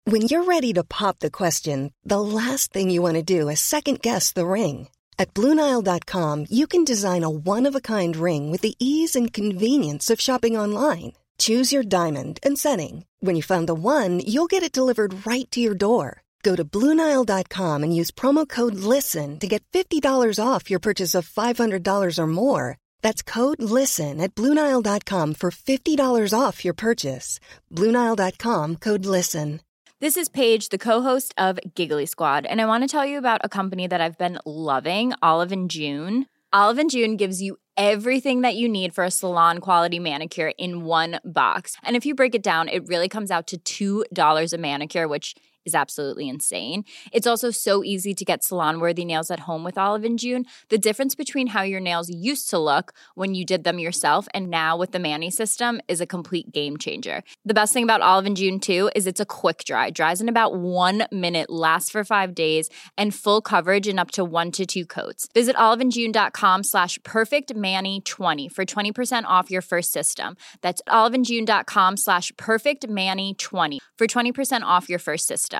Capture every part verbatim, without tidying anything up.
When you're ready to pop the question, the last thing you want to do is second-guess the ring. At Blue Nile dot com, you can design a one-of-a-kind ring with the ease and convenience of shopping online. Choose your diamond and setting. When you find the one, you'll get it delivered right to your door. Go to Blue Nile dot com and use promo code LISTEN to get fifty dollars off your purchase of five hundred dollars or more. That's code LISTEN at Blue Nile dot com for fifty dollars off your purchase. Blue Nile dot com, code LISTEN. This is Paige, the co-host of Giggly Squad, and I want to tell you about a company that I've been loving, Olive and June. Olive and June gives you everything that you need for a salon-quality manicure in one box. And if you break it down, it really comes out to two dollars a manicure, which is absolutely insane. It's also so easy to get salon-worthy nails at home with Olive and June. The difference between how your nails used to look when you did them yourself and now with the Mani system is a complete game changer. The best thing about Olive and June, too, is it's a quick dry. Dries in about one minute, lasts for five days, and full coverage in up to one to two coats. Visit oliveandjune.com slash perfectmani20 for twenty percent off your first system. That's oliveandjune.com slash perfectmani20 for twenty percent off your first system.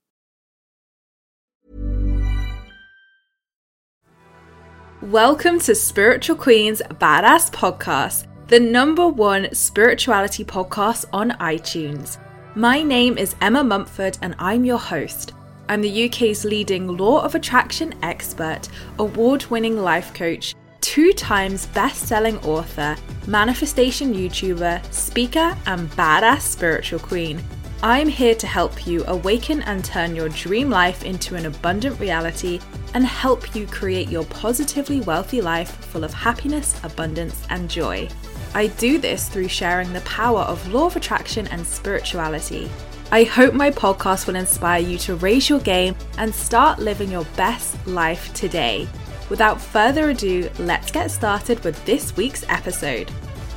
Welcome to Spiritual Queen's Badass Podcast, the number one spirituality podcast on iTunes. My name is Emma Mumford and I'm your host. I'm the U K's leading law of attraction expert, award-winning life coach, two times best-selling author, manifestation YouTuber, speaker, and badass spiritual queen. I'm here to help you awaken and turn your dream life into an abundant reality and help you create your positively wealthy life full of happiness, abundance, and joy. I do this through sharing the power of law of attraction and spirituality. I hope my podcast will inspire you to raise your game and start living your best life today. Without further ado, let's get started with this week's episode.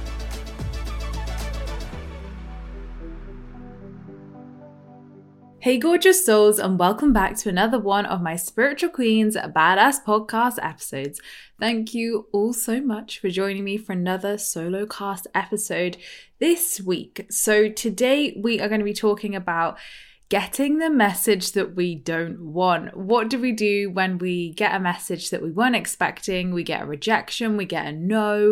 Hey gorgeous souls, and welcome back to another one of my Spiritual Queens Badass Podcast episodes. Thank you all so much for joining me for another solo cast episode this week. So today we are going to be talking about getting the message that we don't want. What do we do when we get a message that we weren't expecting? We get a rejection, we get a no.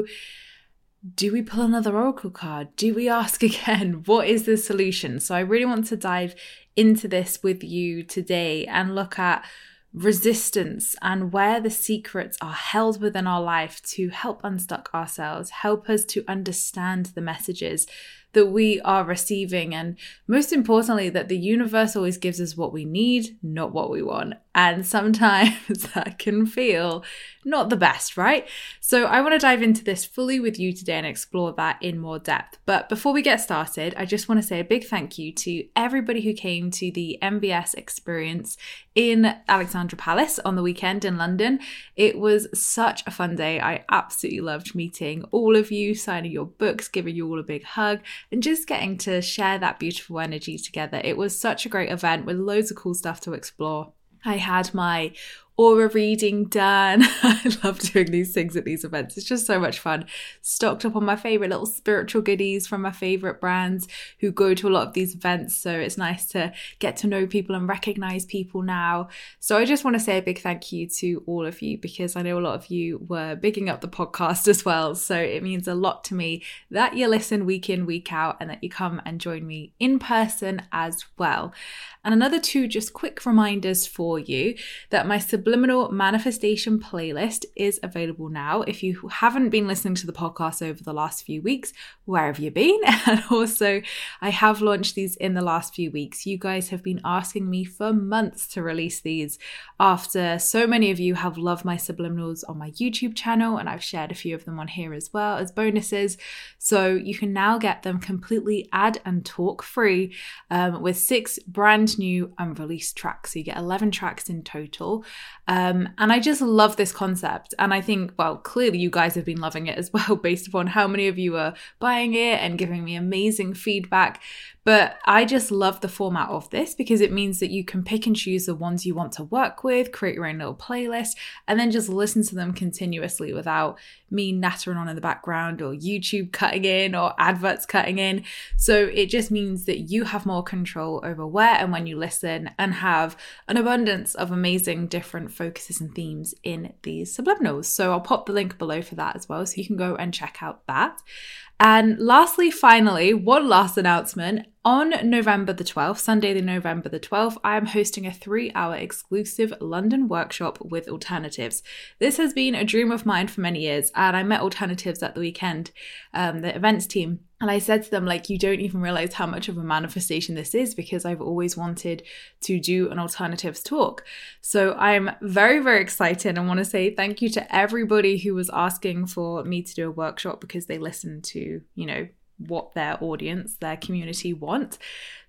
Do we pull another oracle card? Do we ask again? What is the solution? So I really want to dive into this with you today and look at resistance and where the secrets are held within our life to help unstuck ourselves, help us to understand the messages that we are receiving, and most importantly, that the universe always gives us what we need, not what we want. And sometimes that can feel not the best, right? So I want to dive into this fully with you today and explore that in more depth. But before we get started, I just want to say a big thank you to everybody who came to the M B S experience in Alexandra Palace on the weekend in London. It was such a fun day. I absolutely loved meeting all of you, signing your books, giving you all a big hug, and just getting to share that beautiful energy together. It was such a great event with loads of cool stuff to explore. I had my aura reading done. I love doing these things at these events. It's just so much fun. Stocked up on my favorite little spiritual goodies from my favorite brands who go to a lot of these events. So it's nice to get to know people and recognize people now. So I just want to say a big thank you to all of you, because I know a lot of you were bigging up the podcast as well. So it means a lot to me that you listen week in, week out, and that you come and join me in person as well. And another two just quick reminders for you that my Subliminal Manifestation playlist is available now. If you haven't been listening to the podcast over the last few weeks, where have you been? And also, I have launched these in the last few weeks. You guys have been asking me for months to release these after so many of you have loved my subliminals on my YouTube channel, and I've shared a few of them on here as well as bonuses. So you can now get them completely ad and talk free um, with six brand new unreleased tracks. So you get eleven tracks in total. Um, and I just love this concept. And I think, well, clearly you guys have been loving it as well, based upon how many of you are buying it and giving me amazing feedback. But I just love the format of this because it means that you can pick and choose the ones you want to work with, create your own little playlist, and then just listen to them continuously without me nattering on in the background or YouTube cutting in or adverts cutting in. So it just means that you have more control over where and when you listen and have an abundance of amazing different focuses and themes in these subliminals. So I'll pop the link below for that as well, so you can go and check out that. And lastly, finally, one last announcement. On November the twelfth, Sunday the November the twelfth, I am hosting a three-hour exclusive London workshop with Alternatives. This has been a dream of mine for many years, and I met Alternatives at the weekend, um, the events team. And I said to them, like, you don't even realize how much of a manifestation this is, because I've always wanted to do an alternatives talk. So I'm very, very excited and want to say thank you to everybody who was asking for me to do a workshop, because they listened to, you know, what their audience, their community want.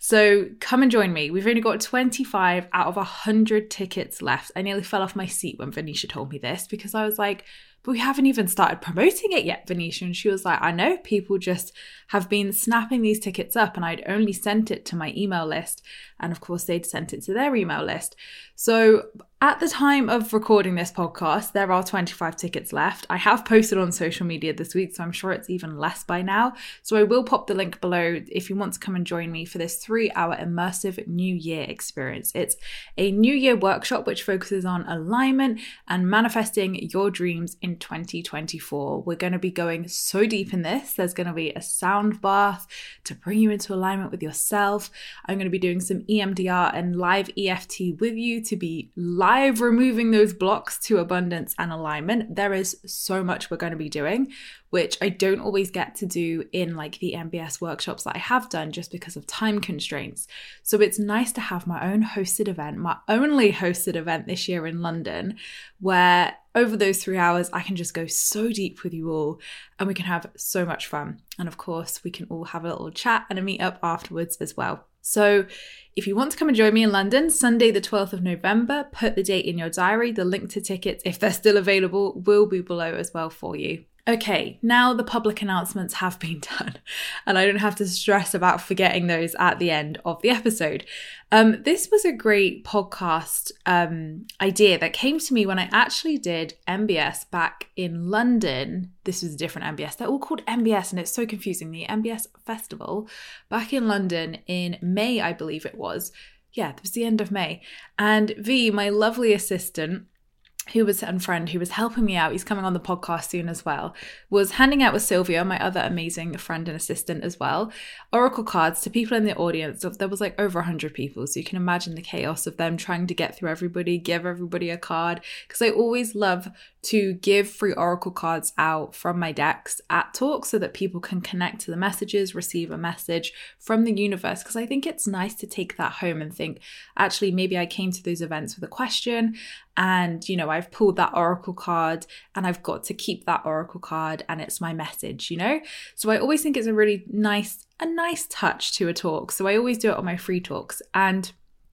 So come and join me. We've only got twenty-five out of one hundred tickets left. I nearly fell off my seat when Venetia told me this, because I was like, but we haven't even started promoting it yet, Venetia. And she was like, I know, people just have been snapping these tickets up, and I'd only sent it to my email list. And of course, they'd sent it to their email list. So at the time of recording this podcast, there are twenty-five tickets left. I have posted on social media this week, so I'm sure it's even less by now. So I will pop the link below if you want to come and join me for this three-hour immersive New Year experience. It's a New Year workshop which focuses on alignment and manifesting your dreams in twenty twenty-four. We're going to be going so deep in this. There's going to be a sound bath to bring you into alignment with yourself. I'm going to be doing some E M D R and live E F T with you to be live removing those blocks to abundance and alignment. There is so much we're going to be doing, which I don't always get to do in like the M B S workshops that I have done, just because of time constraints. So it's nice to have my own hosted event, my only hosted event this year in London, where over those three hours, I can just go so deep with you all, and we can have so much fun. And of course, we can all have a little chat and a meet up afterwards as well. So if you want to come and join me in London, Sunday the twelfth of November, put the date in your diary. The link to tickets, if they're still available, will be below as well for you. Okay, now the public announcements have been done, and I don't have to stress about forgetting those at the end of the episode. Um, this was a great podcast um, idea that came to me when I actually did M B S back in London. This was a different M B S. They're all called M B S, and it's so confusing. The M B S Festival back in London in May, I believe it was. Yeah, it was the end of May. And V, my lovely assistant, who was and friend who was helping me out, he's coming on the podcast soon as well, was handing out with Sylvia, my other amazing friend and assistant as well, oracle cards to people in the audience. So there was like over one hundred people, so you can imagine the chaos of them trying to get through everybody, give everybody a card, because I always love to give free oracle cards out from my decks at talks so that people can connect to the messages, receive a message from the universe, because I think it's nice to take that home and think, actually, maybe I came to those events with a question, and, you know, I've pulled that oracle card and I've got to keep that oracle card, and it's my message, you know? So I always think it's a really nice, a nice touch to a talk. So I always do it on my free talks. And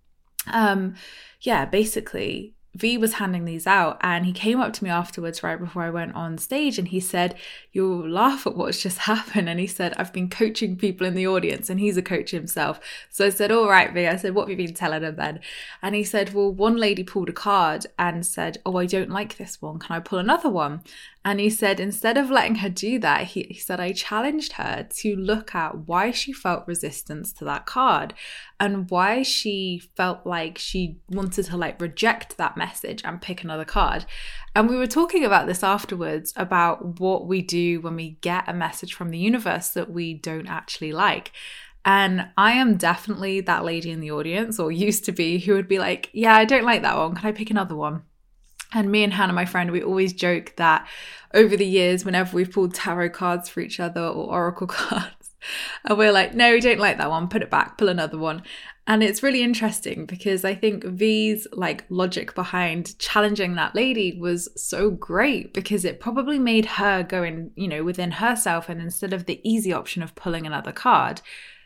um, yeah, basically, V was handing these out, and he came up to me afterwards right before I went on stage, and he said, you'll laugh at what's just happened. And he said, I've been coaching people in the audience, and he's a coach himself. So I said, all right, V. I said, what have you been telling him then? And he said, well, one lady pulled a card and said, oh, I don't like this one. Can I pull another one? And he said, instead of letting her do that, he, he said, I challenged her to look at why she felt resistance to that card and why she felt like she wanted to like reject that message and pick another card. And we were talking about this afterwards, about what we do when we get a message from the universe that we don't actually like. And I am definitely that lady in the audience, or used to be, who would be like, yeah, I don't like that one. Can I pick another one? And me and Hannah, my friend, we always joke that over the years, whenever we've pulled tarot cards for each other or oracle cards, and we're like, no, we don't like that one, put it back, pull another one. And it's really interesting because I think V's like logic behind challenging that lady was so great, because it probably made her go in, you know, within herself, and instead of the easy option of pulling another card,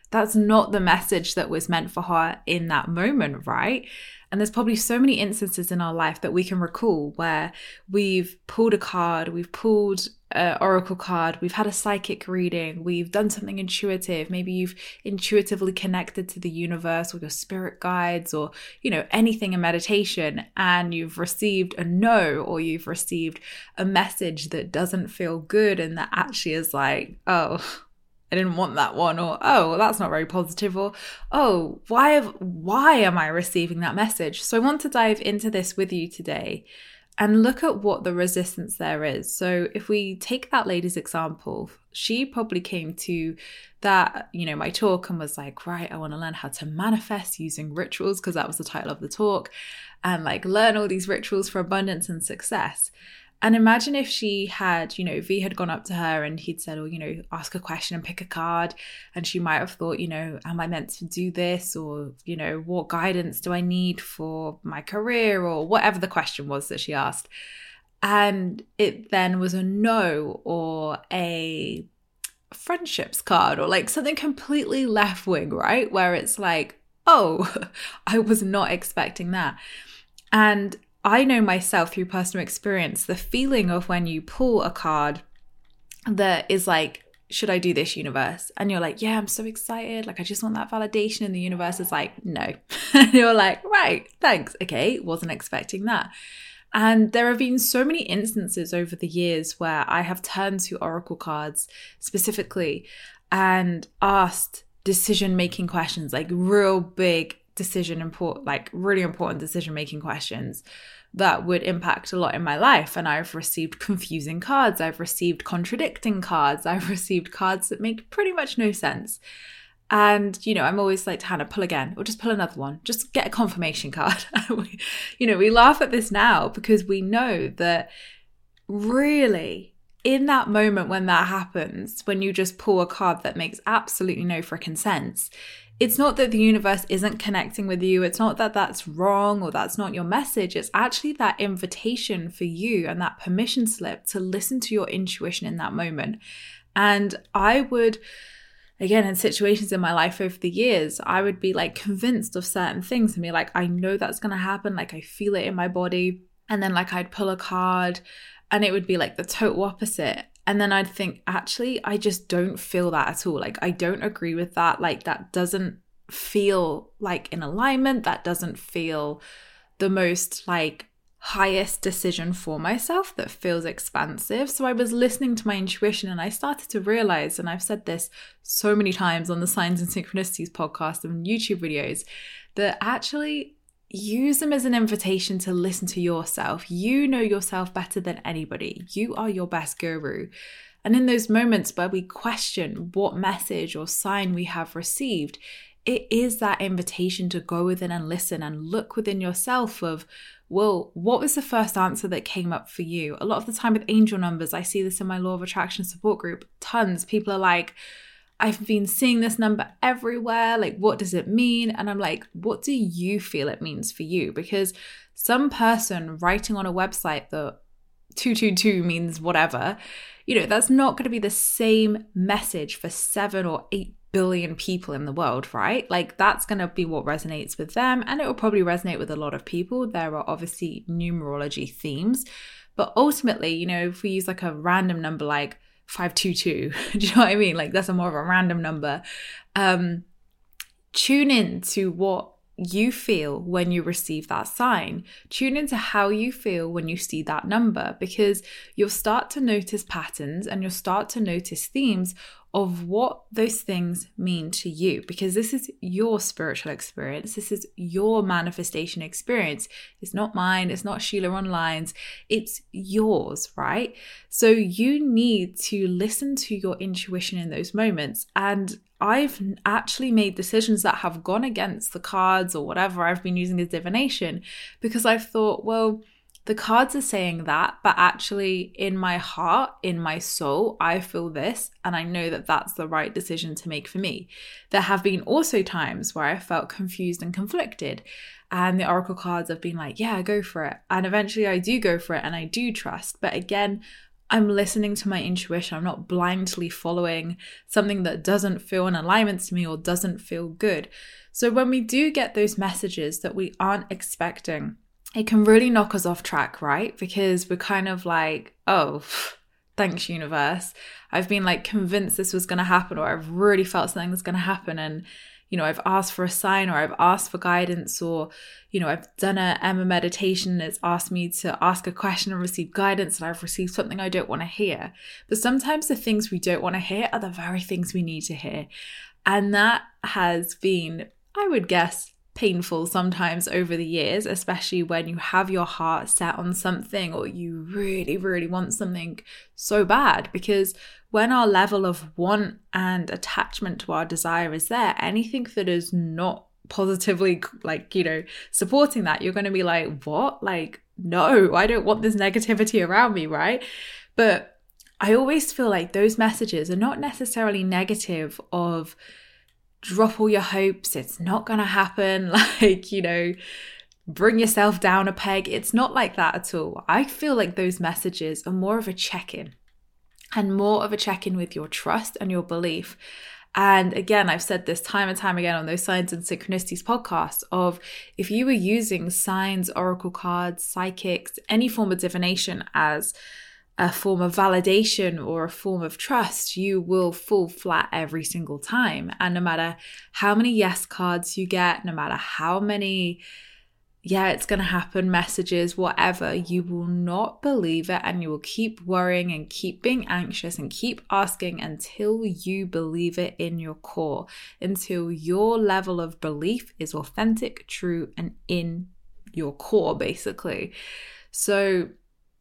that's not the message that was meant for her in that moment, right? And there's probably so many instances in our life that we can recall where we've pulled a card, we've pulled an oracle card, we've had a psychic reading, we've done something intuitive. Maybe you've intuitively connected to the universe or your spirit guides or, you know, anything in meditation, and you've received a no, or you've received a message that doesn't feel good and that actually is like, oh, I didn't want that one, or, oh, well, that's not very positive, or, oh, why have, why am I receiving that message? So I want to dive into this with you today and look at what the resistance there is. So if we take that lady's example, she probably came to that, you know, my talk and was like, right, I want to learn how to manifest using rituals, because that was the title of the talk, and like learn all these rituals for abundance and success. And imagine if she had, you know, V had gone up to her and he'd said, oh, you know, ask a question and pick a card. And she might have thought, you know, am I meant to do this? Or, you know, what guidance do I need for my career? Or whatever the question was that she asked. And it then was a no, or a friendships card, or like something completely left wing, right? Where it's like, oh, I was not expecting that. And I know myself through personal experience, the feeling of when you pull a card that is like, should I do this, universe? And you're like, yeah, I'm so excited. Like, I just want that validation. And the universe is like, no. And you're like, right, thanks. Okay, wasn't expecting that. And there have been so many instances over the years where I have turned to oracle cards specifically and asked decision-making questions, like real big decision important, like really important decision-making questions that would impact a lot in my life. And I've received confusing cards. I've received contradicting cards. I've received cards that make pretty much no sense. And, you know, I'm always like, Hannah, pull again, or just pull another one. Just get a confirmation card. we, you know, we laugh at this now because we know that really in that moment when that happens, when you just pull a card that makes absolutely no freaking sense, it's not that the universe isn't connecting with you. It's not that that's wrong or that's not your message. It's actually that invitation for you and that permission slip to listen to your intuition in that moment. And I would, again, in situations in my life over the years, I would be like convinced of certain things and be like, I know that's going to happen. Like I feel it in my body. And then like I'd pull a card and it would be like the total opposite. And then I'd think, actually, I just don't feel that at all. Like, I don't agree with that. Like, that doesn't feel like in alignment. That doesn't feel the most like highest decision for myself that feels expansive. So I was listening to my intuition and I started to realize, and I've said this so many times on the Signs and Synchronicities podcast and YouTube videos, that actually use them as an invitation to listen to yourself. You know yourself better than anybody. You are your best guru. And in those moments where we question what message or sign we have received, it is that invitation to go within and listen and look within yourself of, well, what was the first answer that came up for you? A lot of the time with angel numbers, I see this in my Law of Attraction support group, tons. People are like, I've been seeing this number everywhere. Like, what does it mean? And I'm like, what do you feel it means for you? Because some person writing on a website that two two two means whatever, you know, that's not going to be the same message for seven or eight billion people in the world, right? Like, that's going to be what resonates with them. And it will probably resonate with a lot of people. There are obviously numerology themes. But ultimately, you know, if we use like a random number like five two two, do you know what I mean? Like, that's a more of a random number. Um, tune in to what you feel when you receive that sign. Tune into how you feel when you see that number, because you'll start to notice patterns and you'll start to notice themes of what those things mean to you, because this is your spiritual experience. This is your manifestation experience. It's not mine. It's not Sheila Online's. It's yours, right? So you need to listen to your intuition in those moments. And I've actually made decisions that have gone against the cards or whatever I've been using as divination, because I've thought, well, the cards are saying that, but actually in my heart, in my soul, I feel this, and I know that that's the right decision to make for me. There have been also times where I felt confused and conflicted, and the oracle cards have been like, yeah, go for it. And eventually I do go for it and I do trust. But again, I'm listening to my intuition. I'm not blindly following something that doesn't feel in alignment to me or doesn't feel good. So when we do get those messages that we aren't expecting, it can really knock us off track, right? Because we're kind of like, oh, thanks, universe. I've been like convinced this was going to happen, or I've really felt something was going to happen. And, you know, I've asked for a sign, or I've asked for guidance, or, you know, I've done a Emma meditation. It's asked me to ask a question and receive guidance, and I've received something I don't want to hear. But sometimes the things we don't want to hear are the very things we need to hear. And that has been, I would guess, painful sometimes over the years, especially when you have your heart set on something or you really, really want something so bad. Because when our level of want and attachment to our desire is there, anything that is not positively, like, you know, supporting that, you're going to be like, what? Like, no, I don't want this negativity around me, right? But I always feel like those messages are not necessarily negative of drop all your hopes, it's not going to happen, like, you know, bring yourself down a peg. It's not like that at all. I feel like those messages are more of a check-in and more of a check-in with your trust and your belief. And again, I've said this time and time again on those Signs and Synchronicities podcasts of if you were using signs, oracle cards, psychics, any form of divination as a form of validation or a form of trust, you will fall flat every single time. And no matter how many yes cards you get, no matter how many, yeah, it's going to happen messages, whatever, you will not believe it, and you will keep worrying and keep being anxious and keep asking until you believe it in your core, until your level of belief is authentic, true, and in your core, basically. So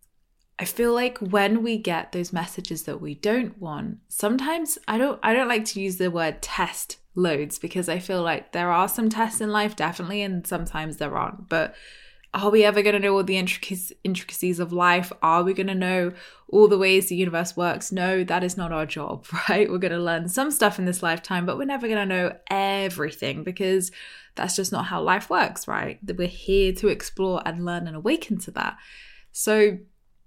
I feel like when we get those messages that we don't want, sometimes I don't I don't like to use the word test loads, because I feel like there are some tests in life, definitely, and sometimes there aren't. But are we ever going to know all the intric- intricacies of life? Are we going to know all the ways the universe works? No, that is not our job, right? We're going to learn some stuff in this lifetime, but we're never going to know everything, because that's just not how life works, right? That we're here to explore and learn and awaken to that. So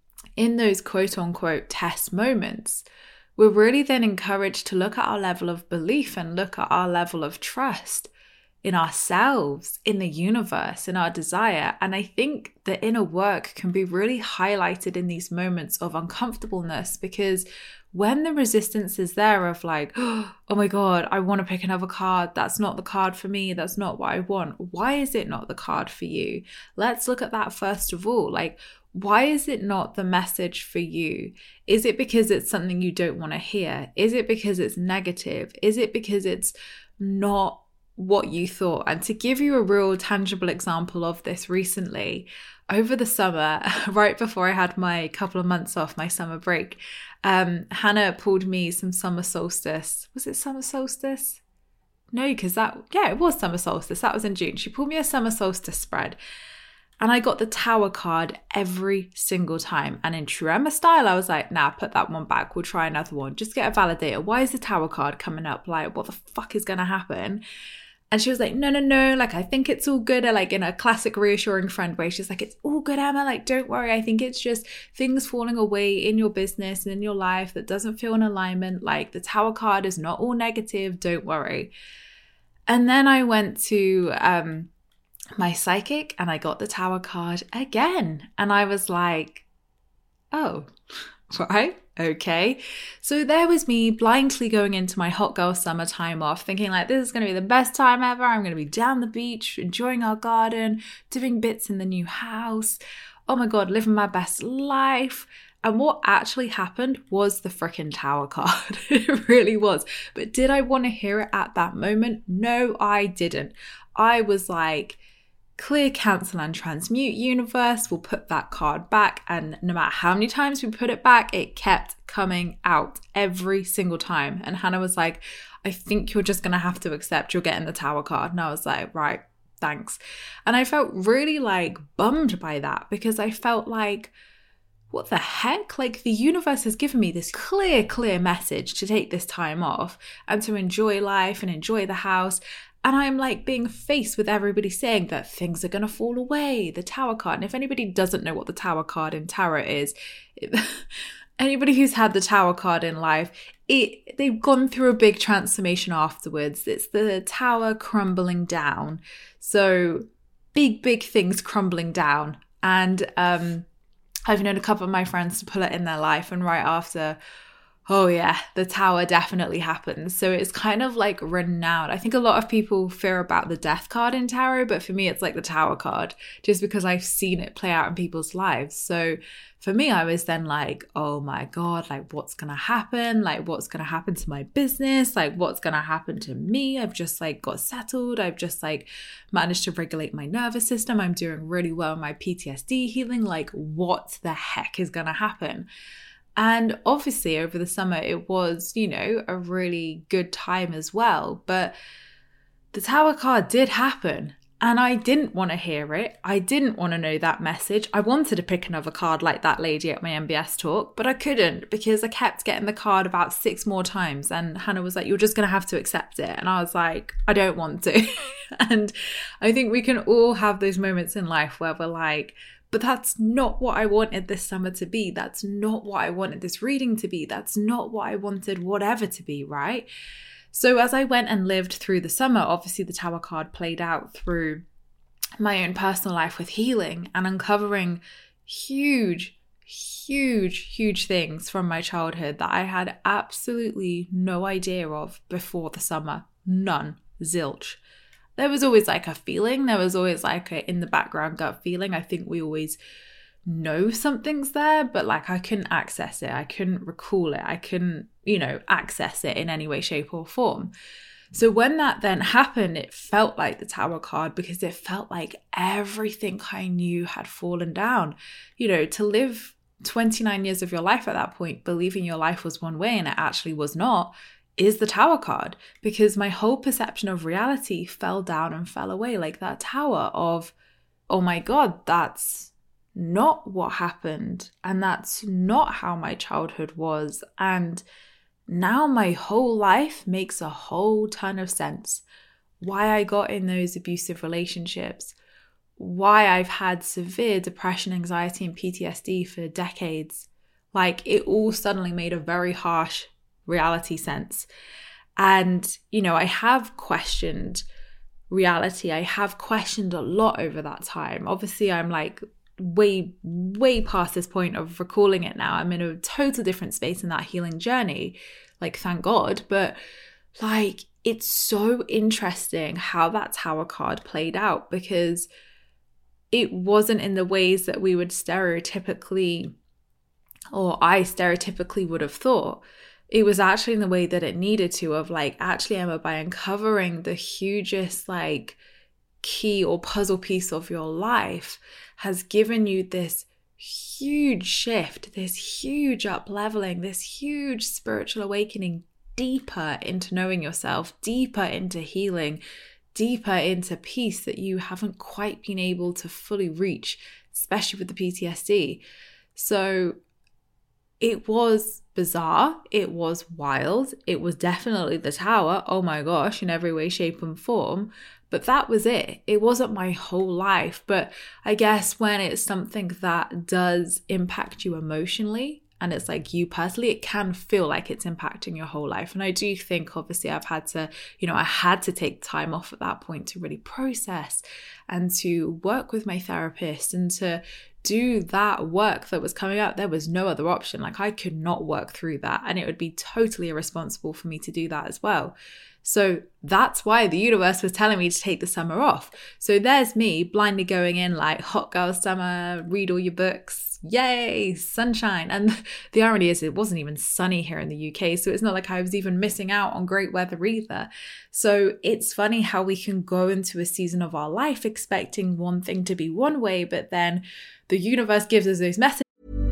in those quote unquote test moments, we're really then encouraged to look at our level of belief and look at our level of trust in ourselves, in the universe, in our desire. And I think the inner work can be really highlighted in these moments of uncomfortableness, because when the resistance is there of like, oh my God, I want to pick another card. That's not the card for me. That's not what I want. Why is it not the card for you? Let's look at that first of all. Like, why is it not the message for you? Is it because it's something you don't want to hear? Is it because it's negative? Is it because it's not what you thought? And to give you a real tangible example of this recently, over the summer, right before I had my couple of months off, my summer break, um, Hannah pulled me some summer solstice. Was it summer solstice? No, because that, yeah, it was summer solstice. That was in June. She pulled me a summer solstice spread. And I got the Tower card every single time. And in true Emma style, I was like, nah, put that one back. We'll try another one. Just get a validator. Why is the Tower card coming up? Like, what the fuck is going to happen? And she was like, no, no, no. Like, I think it's all good. Like, in a classic reassuring friend way, she's like, it's all good, Emma. Like, don't worry. I think it's just things falling away in your business and in your life that doesn't feel in alignment. Like, the Tower card is not all negative. Don't worry. And then I went to um, my psychic and I got the Tower card again. And I was like, oh, right. Okay. So there was me blindly going into my hot girl summer time off, thinking like, this is going to be the best time ever. I'm going to be down the beach, enjoying our garden, doing bits in the new house. Oh my God, living my best life. And what actually happened was the freaking Tower card. It really was. But did I want to hear it at that moment? No, I didn't. I was like, clear, cancel, and transmute, universe. We'll put that card back. And no matter how many times we put it back, it kept coming out every single time. And Hannah was like, I think you're just going to have to accept you're getting the Tower card. And I was like, right, thanks. And I felt really like bummed by that, because I felt like, what the heck? Like, the universe has given me this clear, clear message to take this time off and to enjoy life and enjoy the house. And I'm like being faced with everybody saying that things are going to fall away, the Tower card. And if anybody doesn't know what the Tower card in tarot is, it, anybody who's had the Tower card in life, it they've gone through a big transformation afterwards. It's the Tower crumbling down. So big, big things crumbling down. And um, I've known a couple of my friends to pull it in their life, and right after, oh yeah, the Tower definitely happens. So it's kind of like renowned. I think a lot of people fear about the Death card in tarot, but for me, it's like the Tower card, just because I've seen it play out in people's lives. So for me, I was then like, oh my God, like what's going to happen? Like what's going to happen to my business? Like what's going to happen to me? I've just like got settled. I've just like managed to regulate my nervous system. I'm doing really well in my P T S D healing. Like what the heck is going to happen? And obviously over the summer, it was, you know, a really good time as well. But the Tower card did happen. And I didn't want to hear it. I didn't want to know that message. I wanted to pick another card like that lady at my M B S talk, but I couldn't because I kept getting the card about six more times. And Hannah was like, you're just going to have to accept it. And I was like, I don't want to. And I think we can all have those moments in life where we're like, but that's not what I wanted this summer to be. That's not what I wanted this reading to be. That's not what I wanted whatever to be, right? So as I went and lived through the summer, obviously the Tower card played out through my own personal life with healing and uncovering huge, huge, huge things from my childhood that I had absolutely no idea of before the summer. None. Zilch. There was always like a feeling. There was always like a in the background gut feeling. I think we always know something's there, but like I couldn't access it. I couldn't recall it. I couldn't, you know, access it in any way, shape or form. So when that then happened, it felt like the Tower card because it felt like everything I knew had fallen down. You know, to live twenty-nine years of your life at that point, believing your life was one way and it actually was not, is the Tower card, because my whole perception of reality fell down and fell away like that tower of, oh my God, that's not what happened. And that's not how my childhood was. And now my whole life makes a whole ton of sense. Why I got in those abusive relationships, why I've had severe depression, anxiety, and P T S D for decades. Like it all suddenly made a very harsh reality sense. And, you know, I have questioned reality. I have questioned a lot over that time. Obviously, I'm like way, way past this point of recalling it now. I'm in a total different space in that healing journey. Like, thank God. But like, it's so interesting how that Tower card played out, because it wasn't in the ways that we would stereotypically, or I stereotypically would have thought. It was actually in the way that it needed to, of like, actually, Emma, by uncovering the hugest like key or puzzle piece of your life has given you this huge shift, this huge up leveling, this huge spiritual awakening, deeper into knowing yourself, deeper into healing, deeper into peace that you haven't quite been able to fully reach, especially with the P T S D. So it was bizarre. It was wild. It was definitely the Tower. Oh my gosh, in every way, shape and form. But that was it. It wasn't my whole life. But I guess when it's something that does impact you emotionally, and it's like you personally, it can feel like it's impacting your whole life. And I do think, obviously, I've had to, you know, I had to take time off at that point to really process and to work with my therapist and to do that work that was coming up. There was no other option. Like, I could not work through that, and it would be totally irresponsible for me to do that as well. So that's why the universe was telling me to take the summer off. So there's me blindly going in like, hot girl summer, read all your books, yay, sunshine. And the irony is it wasn't even sunny here in the U K. So it's not like I was even missing out on great weather either. So it's funny how we can go into a season of our life expecting one thing to be one way, but then the universe gives us those messages.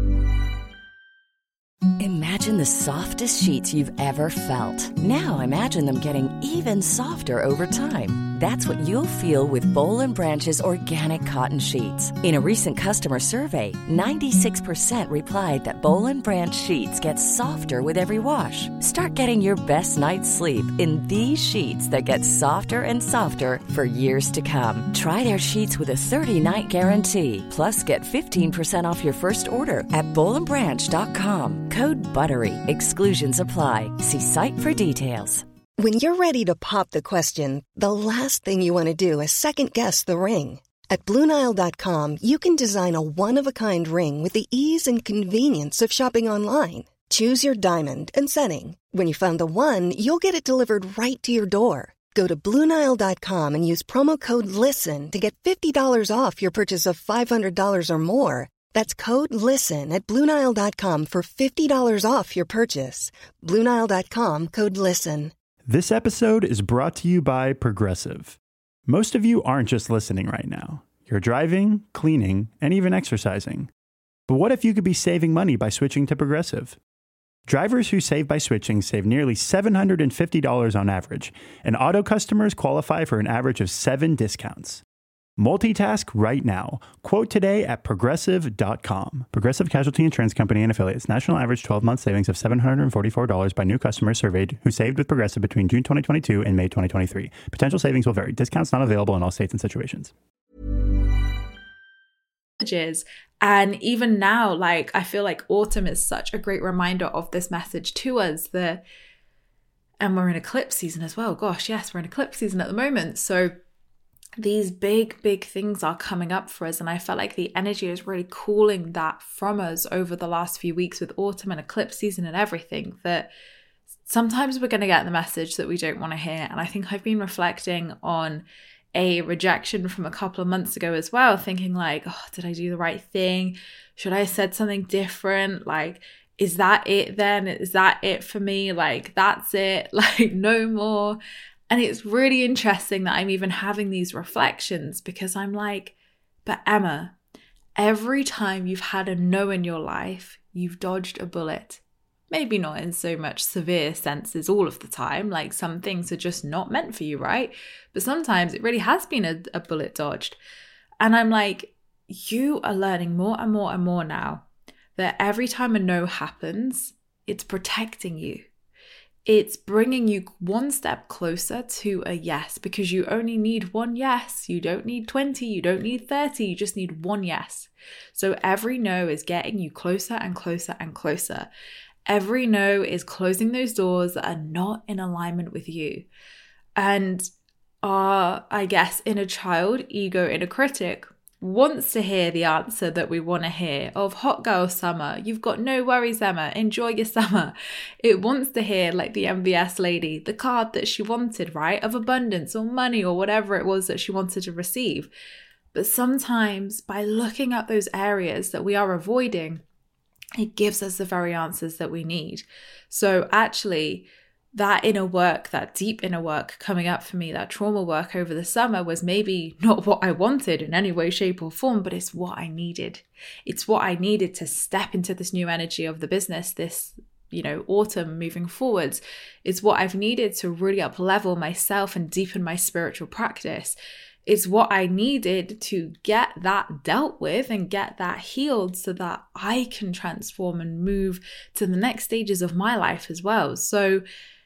Imagine the softest sheets you've ever felt. Now imagine them getting even softer over time. That's what you'll feel with Boll and Branch's organic cotton sheets. In a recent customer survey, ninety-six percent replied that Boll and Branch sheets get softer with every wash. Start getting your best night's sleep in these sheets that get softer and softer for years to come. Try their sheets with a thirty-night guarantee. Plus, get fifteen percent off your first order at boll and branch dot com. Code BUTTERY. Exclusions apply. See site for details. When you're ready to pop the question, the last thing you want to do is second-guess the ring. At Blue Nile dot com, you can design a one-of-a-kind ring with the ease and convenience of shopping online. Choose your diamond and setting. When you find the one, you'll get it delivered right to your door. Go to Blue Nile dot com and use promo code LISTEN to get fifty dollars off your purchase of five hundred dollars or more. That's code LISTEN at Blue Nile dot com for fifty dollars off your purchase. Blue Nile dot com, code LISTEN. This episode is brought to you by Progressive. Most of you aren't just listening right now. You're driving, cleaning, and even exercising. But what if you could be saving money by switching to Progressive? Drivers who save by switching save nearly seven hundred fifty dollars on average, and auto customers qualify for an average of seven discounts. Multitask right now. Quote today at progressive dot com. Progressive Casualty Insurance Company and Affiliates. National average twelve-month savings of seven hundred forty-four dollars by new customers surveyed who saved with Progressive between June twenty twenty-two and May twenty twenty-three. Potential savings will vary. Discounts not available in all states and situations. And even now, like, I feel like autumn is such a great reminder of this message to us. The, and we're in eclipse season as well. Gosh, yes, we're in eclipse season at the moment. So these big, big things are coming up for us. And I felt like the energy is really calling that from us over the last few weeks with autumn and eclipse season and everything, that sometimes we're going to get the message that we don't want to hear. And I think I've been reflecting on a rejection from a couple of months ago as well, thinking like, oh, did I do the right thing? Should I have said something different? Like, is that it then? Is that it for me? Like, that's it, like no more. And it's really interesting that I'm even having these reflections, because I'm like, but Emma, every time you've had a no in your life, you've dodged a bullet. Maybe not in so much severe senses all of the time, like some things are just not meant for you, right? But sometimes it really has been a, a bullet dodged. And I'm like, you are learning more and more and more now that every time a no happens, it's protecting you. It's bringing you one step closer to a yes, because you only need one yes. You don't need twenty, you don't need thirty, you just need one yes. So every no is getting you closer and closer and closer. Every no is closing those doors that are not in alignment with you. And our, I guess, inner child, ego, inner critic, wants to hear the answer that we want to hear of hot girl summer. You've got no worries, Emma. Enjoy your summer. It wants to hear, like the M V S lady, the card that she wanted, right? Of abundance or money or whatever it was that she wanted to receive. But sometimes by looking at those areas that we are avoiding, it gives us the very answers that we need. So actually, that inner work, that deep inner work coming up for me, that trauma work over the summer was maybe not what I wanted in any way, shape or form, but it's what I needed. It's what I needed to step into this new energy of the business, this, you know, autumn moving forwards. It's what I've needed to really up level myself and deepen my spiritual practice. It's what I needed to get that dealt with and get that healed so that I can transform and move to the next stages of my life as well. So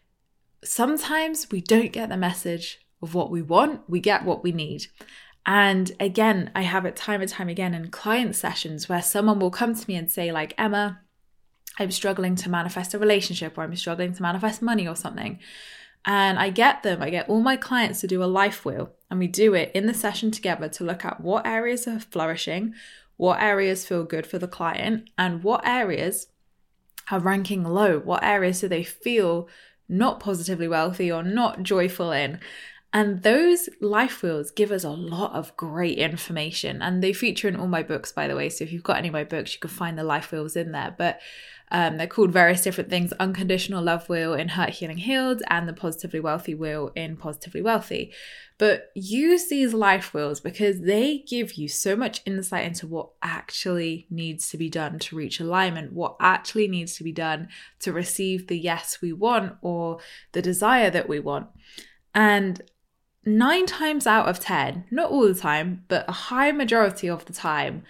sometimes we don't get the message of what we want, we get what we need. And again, I have it time and time again in client sessions where someone will come to me and say like, Emma, I'm struggling to manifest a relationship, or I'm struggling to manifest money or something. And I get them, I get all my clients to do a life wheel, and we do it in the session together to look at what areas are flourishing, what areas feel good for the client, and what areas are ranking low, what areas do they feel not positively wealthy or not joyful in. And those life wheels give us a lot of great information, and they feature in all my books, by the way. So if you've got any of my books, you can find the life wheels in there. But um, they're called various different things: Unconditional Love Wheel in Hurt, Healing, Healed, and the Positively Wealthy Wheel in Positively Wealthy. But use these life wheels because they give you so much insight into what actually needs to be done to reach alignment, what actually needs to be done to receive the yes we want or the desire that we want. And nine times out of ten, not all the time, but a high majority of the time,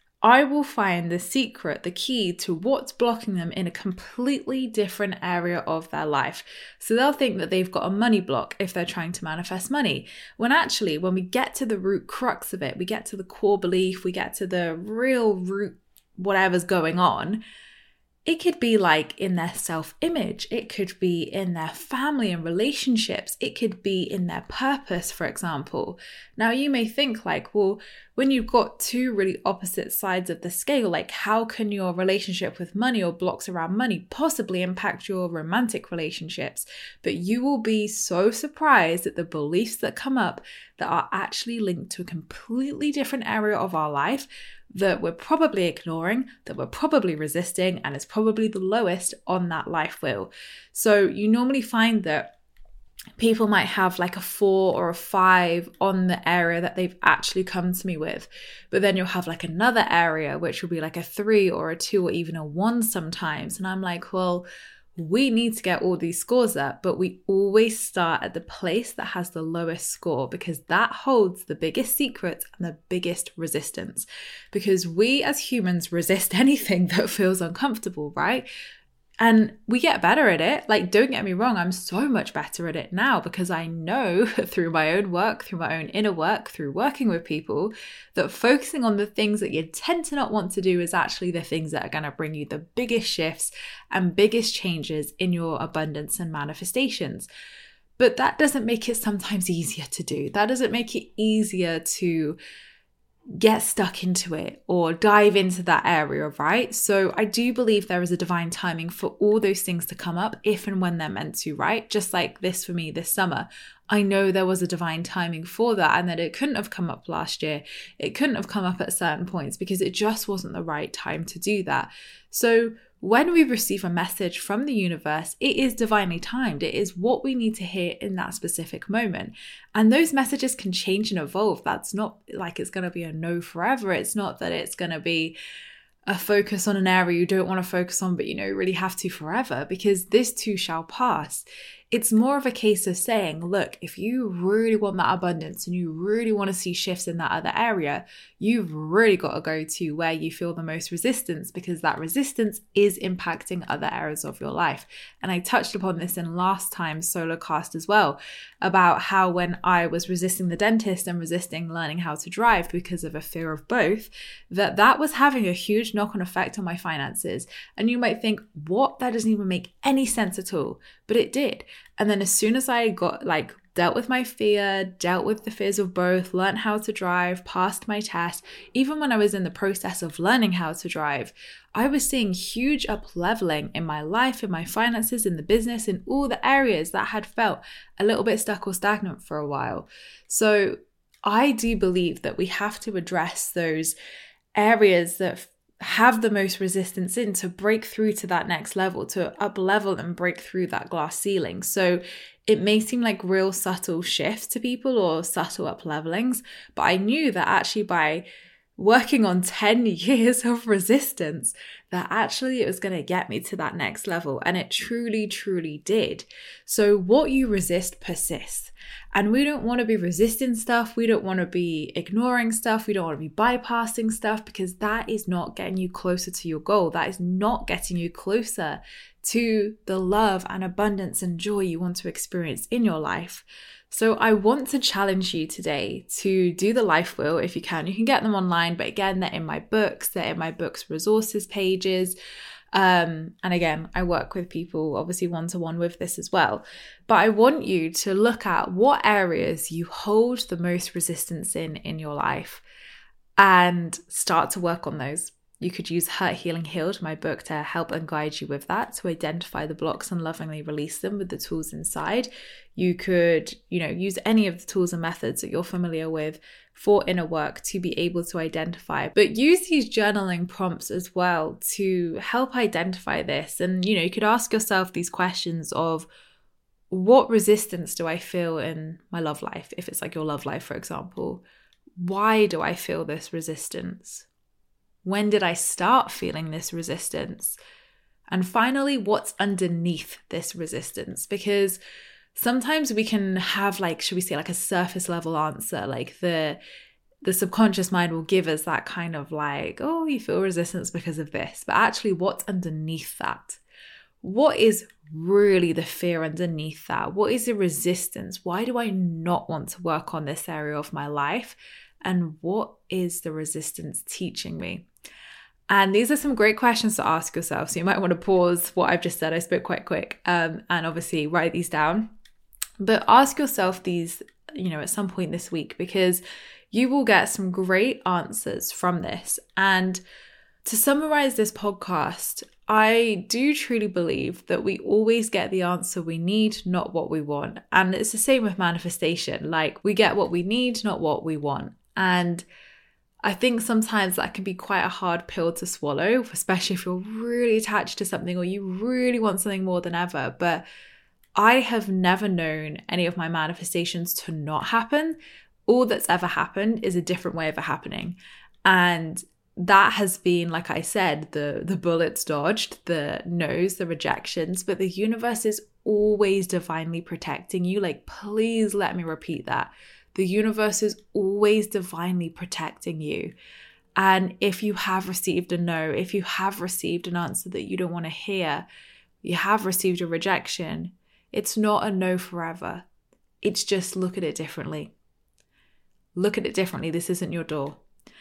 I will find the secret, the key to what's blocking them in a completely different area of their life. So they'll think that they've got a money block if they're trying to manifest money. When actually, when we get to the root crux of it, we get to the core belief, we get to the real root, whatever's going on, it could be like in their self-image. It could be in their family and relationships. It could be in their purpose, for example. Now, you may think like, well, when you've got two really opposite sides of the scale, like how can your relationship with money or blocks around money possibly impact your romantic relationships? But you will be so surprised at the beliefs that come up that are actually linked to a completely different area of our life that we're probably ignoring, that we're probably resisting, and it's probably the lowest on that life wheel. So you normally find that people might have like a four or a five on the area that they've actually come to me with, but then you'll have like another area which will be like a three or a two or even a one sometimes. And I'm like, well, we need to get all these scores up, but we always start at the place that has the lowest score, because that holds the biggest secrets and the biggest resistance. Because we as humans resist anything that feels uncomfortable, right? And we get better at it. Like, don't get me wrong, I'm so much better at it now because I know through my own work, through my own inner work, through working with people, that focusing on the things that you tend to not want to do is actually the things that are going to bring you the biggest shifts and biggest changes in your abundance and manifestations. But that doesn't make it sometimes easier to do. That doesn't make it easier to get stuck into it or dive into that area, right? So I do believe there is a divine timing for all those things to come up if and when they're meant to, right? Just like this for me this summer. I know there was a divine timing for that, and that it couldn't have come up last year. It couldn't have come up at certain points because it just wasn't the right time to do that. So when we receive a message from the universe, it is divinely timed. It is what we need to hear in that specific moment. And those messages can change and evolve. That's not like it's going to be a no forever. It's not that it's going to be a focus on an area you don't want to focus on, but you know, really have to forever, because this too shall pass. It's more of a case of saying, look, if you really want that abundance and you really want to see shifts in that other area, you've really got to go to where you feel the most resistance, because that resistance is impacting other areas of your life. And I touched upon this in last time's solo cast as well, about how when I was resisting the dentist and resisting learning how to drive because of a fear of both, that that was having a huge knock-on effect on my finances. And you might think, what? That doesn't even make any sense at all. But it did. And then as soon as I got like dealt with my fear, dealt with the fears of both, learned how to drive, passed my test, even when I was in the process of learning how to drive, I was seeing huge up-leveling in my life, in my finances, in the business, in all the areas that had felt a little bit stuck or stagnant for a while. So I do believe that we have to address those areas that have the most resistance in to break through to that next level, to up level and break through that glass ceiling. So it may seem like real subtle shifts to people or subtle up levelings, but I knew that actually by working on ten years of resistance, that actually it was going to get me to that next level. And it truly, truly did. So what you resist persists. And we don't want to be resisting stuff. We don't want to be ignoring stuff. We don't want to be bypassing stuff, because that is not getting you closer to your goal. That is not getting you closer to the love and abundance and joy you want to experience in your life. So I want to challenge you today to do the life wheel if you can. You can get them online, but again, they're in my books. They're in my books resources pages. Um, and again, I work with people obviously one-to-one with this as well. But I want you to look at what areas you hold the most resistance in in your life and start to work on those. You could use Hurt, Healing, Healed, my book, to help and guide you with that, to identify the blocks and lovingly release them with the tools inside. You could, you know, use any of the tools and methods that you're familiar with for inner work to be able to identify. But use these journaling prompts as well to help identify this. And, you know, you could ask yourself these questions of, what resistance do I feel in my love life? If it's like your love life, for example, why do I feel this resistance? When did I start feeling this resistance? And finally, what's underneath this resistance? Because sometimes we can have like, should we say like a surface level answer, like the the subconscious mind will give us that kind of like, oh, you feel resistance because of this. But actually what's underneath that? What is really the fear underneath that? What is the resistance? Why do I not want to work on this area of my life? And what is the resistance teaching me? And these are some great questions to ask yourself. So you might want to pause what I've just said. I spoke quite quick, um, and obviously write these down. But ask yourself these, you know, at some point this week, because you will get some great answers from this. And to summarize this podcast, I do truly believe that we always get the answer we need, not what we want. And it's the same with manifestation. Like, we get what we need, not what we want. And I think sometimes that can be quite a hard pill to swallow, especially if you're really attached to something or you really want something more than ever. But I have never known any of my manifestations to not happen. All that's ever happened is a different way of it happening. And that has been, like I said, the, the bullets dodged, the no's, the rejections, but the universe is always divinely protecting you. Like, please let me repeat that. The universe is always divinely protecting you. And if you have received a no, if you have received an answer that you don't want to hear, you have received a rejection, it's not a no forever. It's just look at it differently. Look at it differently. This isn't your door.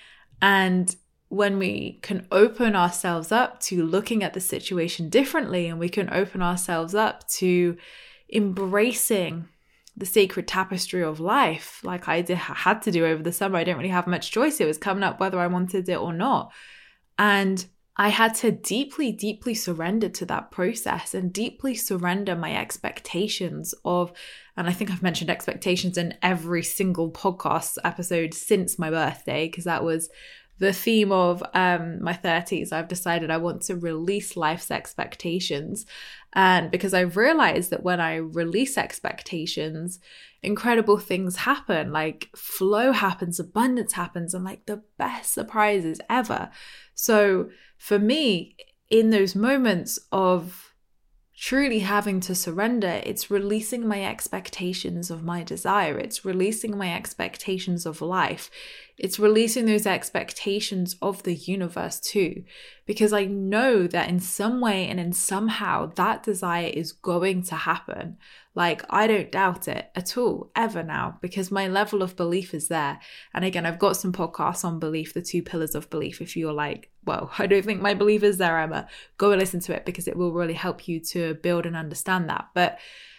And when we can open ourselves up to looking at the situation differently, and we can open ourselves up to embracing the sacred tapestry of life, like I did, had to do over the summer. I didn't really have much choice. It was coming up whether I wanted it or not. And I had to deeply, deeply surrender to that process and deeply surrender my expectations of, and I think I've mentioned expectations in every single podcast episode since my birthday, because that was the theme of um, my thirties. I've decided I want to release life's expectations. And because I've realized that when I release expectations, incredible things happen, like flow happens, abundance happens, and like the best surprises ever. So for me, in those moments of truly having to surrender, it's releasing my expectations of my desire. It's releasing my expectations of life. It's releasing those expectations of the universe too, because I know that in some way and in somehow that desire is going to happen. Like, I don't doubt it at all, ever now, because my level of belief is there. And again, I've got some podcasts on belief, the two pillars of belief. If you're like, well, I don't think my belief is there, Emma, go and listen to it, because it will really help you to build and understand that. But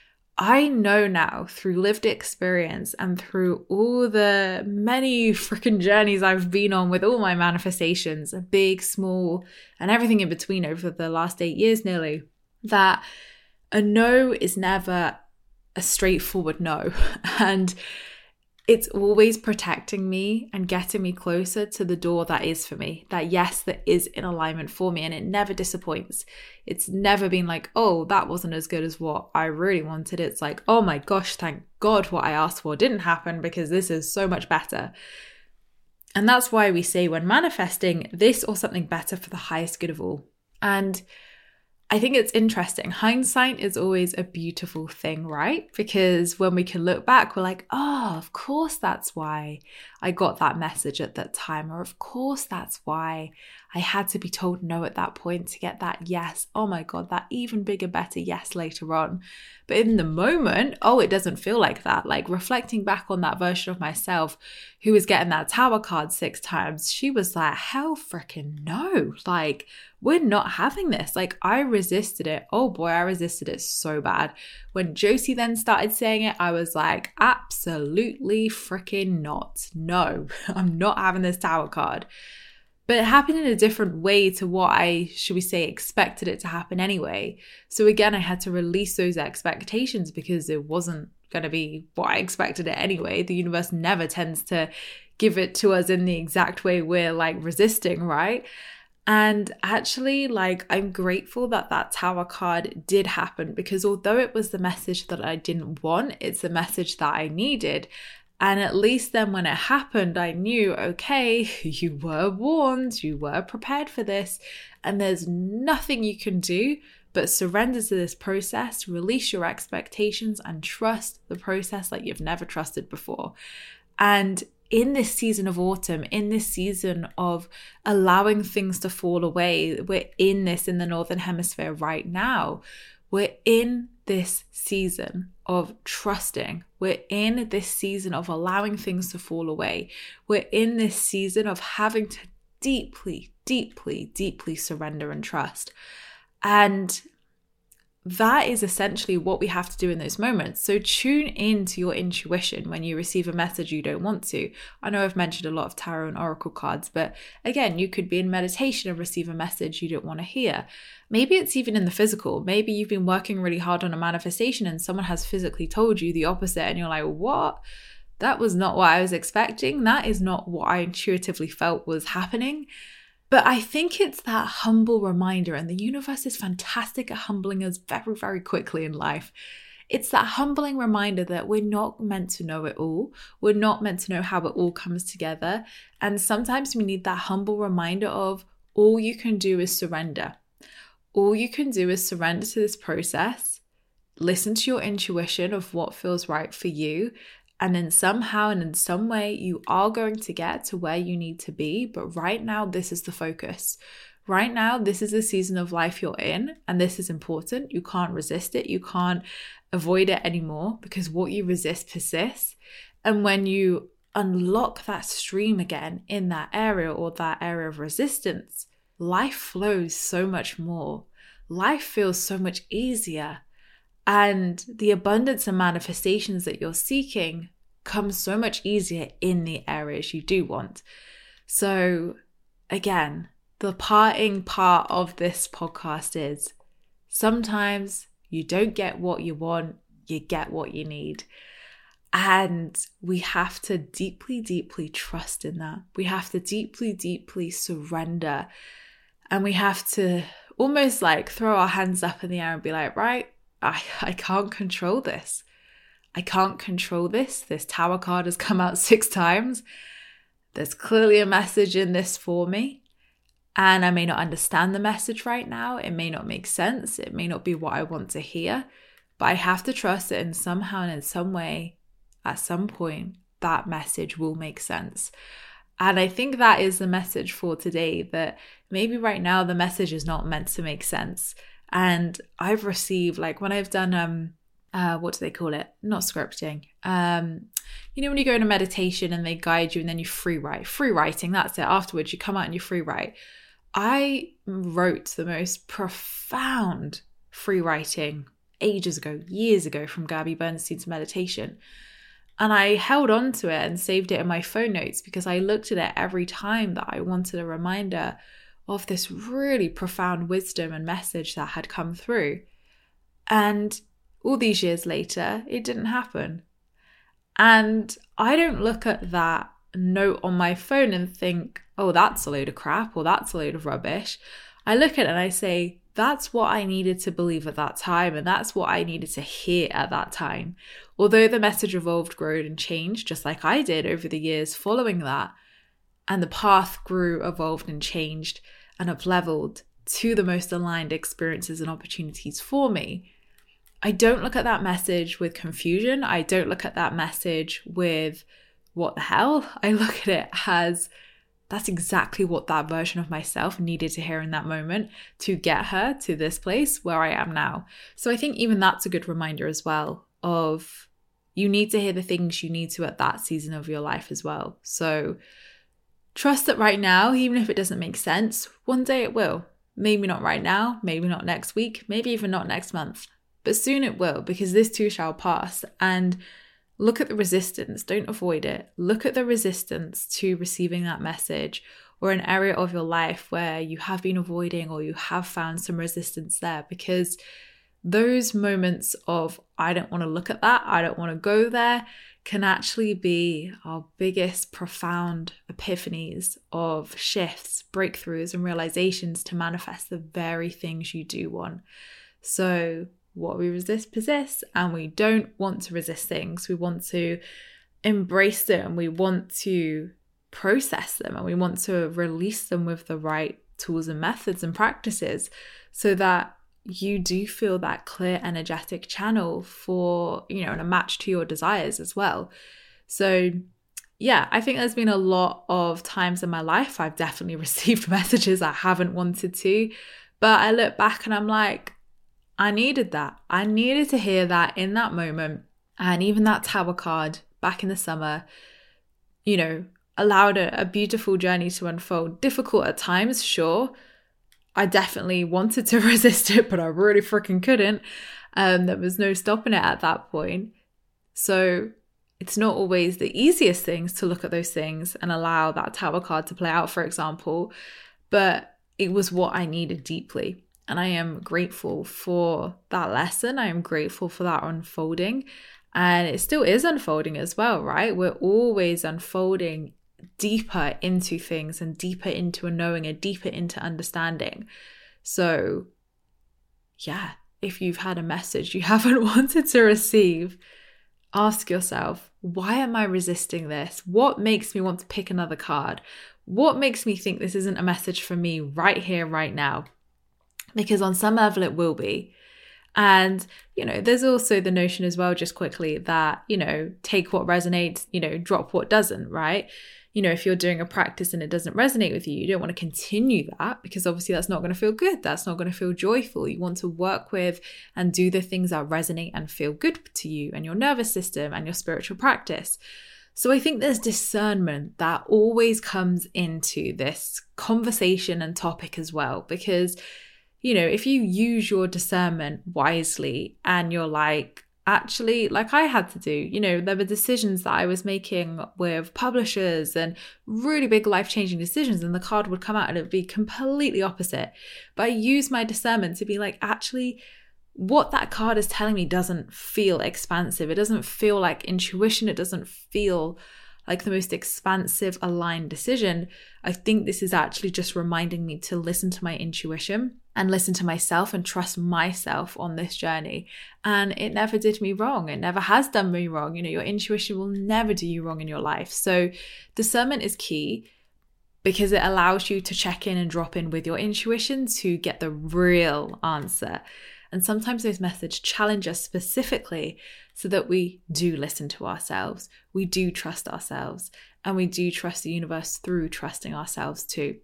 I know now through lived experience and through all the many freaking journeys I've been on with all my manifestations, big, small, and everything in between over the last eight years nearly, that a no is never a straightforward no. And it's always protecting me and getting me closer to the door that is for me, that yes, that is in alignment for me, and it never disappoints. It's never been like, oh, that wasn't as good as what I really wanted. It's like, oh my gosh, thank God what I asked for didn't happen, because this is so much better. And that's why we say when manifesting this or something better for the highest good of all. And I think it's interesting. Hindsight is always a beautiful thing, right? Because when we can look back, we're like, oh, of course that's why I got that message at that time. Or of course that's why I had to be told no at that point to get that yes. Oh my God, that even bigger, better yes later on. But in the moment, oh, it doesn't feel like that. Like reflecting back on that version of myself who was getting that tower card six times, she was like, hell freaking no. Like, we're not having this. Like, I resisted it. Oh boy, I resisted it so bad. When Josie then started saying it, I was like, absolutely freaking not. No, I'm not having this tower card. But it happened in a different way to what I, should we say, expected it to happen anyway. So again, I had to release those expectations because it wasn't going to be what I expected it anyway. The universe never tends to give it to us in the exact way we're like resisting, right? And actually, like, I'm grateful that that tower card did happen, because although it was the message that I didn't want, it's the message that I needed. And at least then when it happened, I knew, okay, you were warned, you were prepared for this, and there's nothing you can do But surrender to this process, release your expectations, and trust the process like you've never trusted before. And in this season of autumn, in this season of allowing things to fall away, we're in this in the Northern Hemisphere right now. We're in this season of trusting. We're in this season of allowing things to fall away. We're in this season of having to deeply, deeply, deeply surrender and trust. And that is essentially what we have to do in those moments. So tune into your intuition when you receive a message you don't want to. I know I've mentioned a lot of tarot and oracle cards, but again, you could be in meditation and receive a message you don't want to hear. Maybe it's even in the physical. Maybe you've been working really hard on a manifestation and someone has physically told you the opposite and you're like, what? That was not what I was expecting. That is not what I intuitively felt was happening. But I think it's that humble reminder, and the universe is fantastic at humbling us very, very quickly in life. It's that humbling reminder that we're not meant to know it all. We're not meant to know how it all comes together. And sometimes we need that humble reminder of all you can do is surrender. All you can do is surrender to this process, listen to your intuition of what feels right for you, and then somehow and in some way, you are going to get to where you need to be. But right now, this is the focus. Right now, this is the season of life you're in, and this is important. You can't resist it. You can't avoid it anymore, because what you resist persists. And when you unlock that stream again in that area, or that area of resistance, life flows so much more. Life feels so much easier. And the abundance and manifestations that you're seeking comes so much easier in the areas you do want. So again, the parting part of this podcast is sometimes you don't get what you want, you get what you need. And we have to deeply, deeply trust in that. We have to deeply, deeply surrender. And we have to almost like throw our hands up in the air and be like, right, I, I can't control this. I can't control this. This Tower card has come out six times. There's clearly a message in this for me. And I may not understand the message right now. It may not make sense. It may not be what I want to hear. But I have to trust that in somehow and in some way, at some point, that message will make sense. And I think that is the message for today, that maybe right now the message is not meant to make sense. And I've received, like when I've done, um, uh, what do they call it? Not scripting. Um, you know, when you go in a meditation and they guide you and then you free write, free writing, that's it. Afterwards, you come out and you free write. I wrote the most profound free writing ages ago, years ago, from Gabby Bernstein's meditation. And I held on to it and saved it in my phone notes because I looked at it every time that I wanted a reminder of this really profound wisdom and message that had come through. And all these years later, it didn't happen. And I don't look at that note on my phone and think, oh, that's a load of crap or that's a load of rubbish. I look at it and I say, that's what I needed to believe at that time, and that's what I needed to hear at that time. Although the message evolved, grew, and changed, just like I did over the years following that, and the path grew, evolved, and changed, and up-leveled to the most aligned experiences and opportunities for me, I don't look at that message with confusion. I don't look at that message with, what the hell? I look at it as, that's exactly what that version of myself needed to hear in that moment to get her to this place where I am now. So I think even that's a good reminder as well of, you need to hear the things you need to at that season of your life as well. So trust that right now, even if it doesn't make sense, one day it will. Maybe not right now, maybe not next week, maybe even not next month, but soon it will, because this too shall pass. And look at the resistance, don't avoid it. Look at the resistance to receiving that message, or an area of your life where you have been avoiding or you have found some resistance there, because those moments of, I don't want to look at that, I don't want to go there, can actually be our biggest profound epiphanies of shifts, breakthroughs, and realizations to manifest the very things you do want. So what we resist persists, and we don't want to resist things. We want to embrace them. We want to process them, and we want to release them with the right tools and methods and practices, so that you do feel that clear, energetic channel for, you know, and a match to your desires as well. So yeah, I think there's been a lot of times in my life I've definitely received messages I haven't wanted to, but I look back and I'm like, I needed that. I needed to hear that in that moment. And even that Tower card back in the summer, you know, allowed a, a beautiful journey to unfold. Difficult at times, sure. I definitely wanted to resist it, but I really freaking couldn't. Um, there was no stopping it at that point. So it's not always the easiest things to look at those things and allow that Tower card to play out, for example, but it was what I needed deeply. And I am grateful for that lesson. I am grateful for that unfolding. And it still is unfolding as well, right? We're always unfolding deeper into things and deeper into a knowing and deeper into understanding. So yeah, if you've had a message you haven't wanted to receive, ask yourself, why am I resisting this? What makes me want to pick another card? What makes me think this isn't a message for me right here, right now? Because on some level it will be. And, you know, there's also the notion as well, just quickly, that, you know, take what resonates, you know, drop what doesn't, right? You know, if you're doing a practice and it doesn't resonate with you, you don't want to continue that, because obviously that's not going to feel good. That's not going to feel joyful. You want to work with and do the things that resonate and feel good to you and your nervous system and your spiritual practice. So I think there's discernment that always comes into this conversation and topic as well, because, you know, if you use your discernment wisely and you're like, actually, like I had to do, you know, there were decisions that I was making with publishers and really big life-changing decisions, and the card would come out and it would be completely opposite. But I used my discernment to be like, actually, what that card is telling me doesn't feel expansive. It doesn't feel like intuition. It doesn't feel like the most expansive, aligned decision. I think this is actually just reminding me to listen to my intuition and listen to myself and trust myself on this journey. And it never did me wrong. It never has done me wrong. You know, your intuition will never do you wrong in your life. So discernment is key, because it allows you to check in and drop in with your intuition to get the real answer. And sometimes those messages challenge us specifically so that we do listen to ourselves, we do trust ourselves, and we do trust the universe through trusting ourselves too.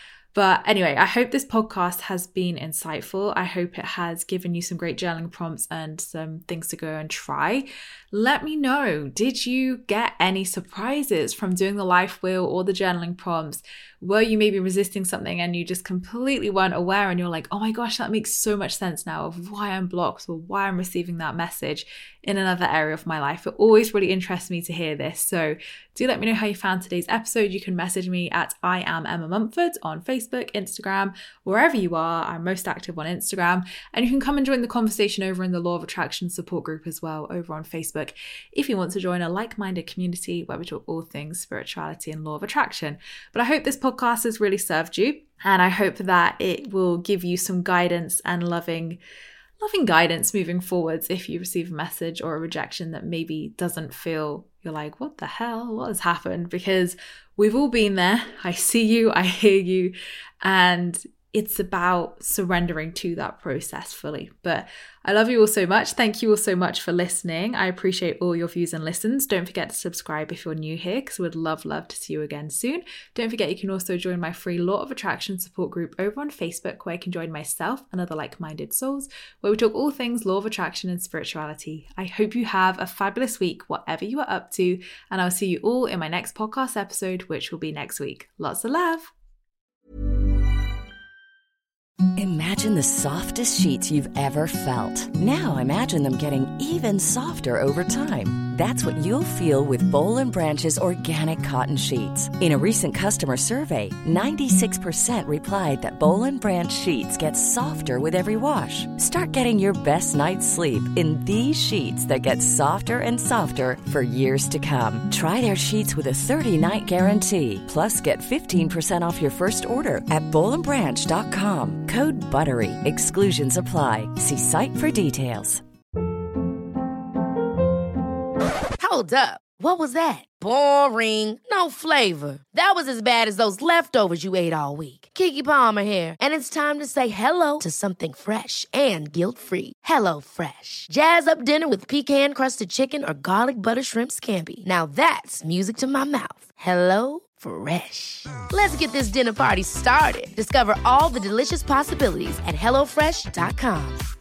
But anyway, I hope this podcast has been insightful. I hope it has given you some great journaling prompts and some things to go and try. Let me know, did you get any surprises from doing the life wheel or the journaling prompts? Were you maybe resisting something and you just completely weren't aware, and you're like, oh my gosh, that makes so much sense now of why I'm blocked or why I'm receiving that message in another area of my life? It always really interests me to hear this. So do let me know how you found today's episode. You can message me at I am Emma Mumford on Facebook, Instagram, wherever you are. I'm most active on Instagram. And you can come and join the conversation over in the Law of Attraction support group as well over on Facebook if you want to join a like-minded community where we talk all things spirituality and law of attraction. But I hope this podcast has really served you, and I hope that it will give you some guidance and loving loving guidance moving forwards if you receive a message or a rejection that maybe doesn't feel, you're like, what the hell, what has happened? Because we've all been there. I see you, I hear you, and it's about surrendering to that process fully. But I love you all so much. Thank you all so much for listening. I appreciate all your views and listens. Don't forget to subscribe if you're new here, because I would love, love to see you again soon. Don't forget you can also join my free Law of Attraction support group over on Facebook, where you can join myself and other like-minded souls, where we talk all things Law of Attraction and spirituality. I hope you have a fabulous week, whatever you are up to, and I'll see you all in my next podcast episode, which will be next week. Lots of love. Imagine the softest sheets you've ever felt. Now imagine them getting even softer over time. That's what you'll feel with Boll and Branch's organic cotton sheets. In a recent customer survey, ninety-six percent replied that Boll and Branch sheets get softer with every wash. Start getting your best night's sleep in these sheets that get softer and softer for years to come. Try their sheets with a thirty-night guarantee. Plus, get fifteen percent off your first order at boll and branch dot com. Code BUTTERY. Exclusions apply. See site for details. Hold up. What was that? Boring. No flavor. That was as bad as those leftovers you ate all week. Keke Palmer here, and it's time to say hello to something fresh and guilt-free. Hello Fresh. Jazz up dinner with pecan-crusted chicken or garlic butter shrimp scampi. Now that's music to my mouth. Hello Fresh. Let's get this dinner party started. Discover all the delicious possibilities at hello fresh dot com.